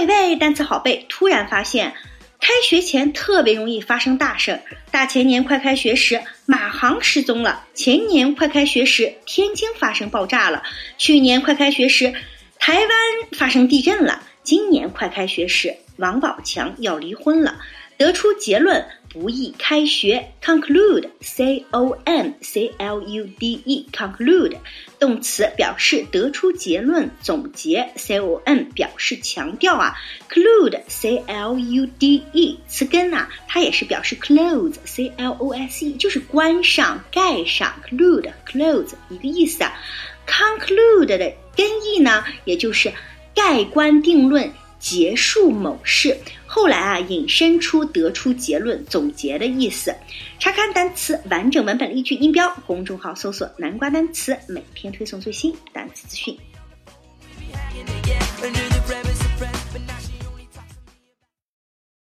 喂，单词好背，突然发现开学前特别容易发生大事。大前年快开学时，马航失踪了；前年快开学时，天津发生爆炸了；去年快开学时，台湾发生地震了；今年快开学时，王宝强要离婚了。得出结论，不宜开学。 conclude C-O-N-C-L-U-D-E conclude 动词表示得出结论总结 C-O-N 表示强调clude C-L-U-D-E 词根它也是表示 close C-L-O-S-E 就是关上盖上 clude close 一个意思conclude 的根译呢也就是盖棺定论结束某事，后来引申出得出结论总结的意思。查看单词完整文本例句音标，公众号搜索南瓜单词，每天推送最新单词资讯。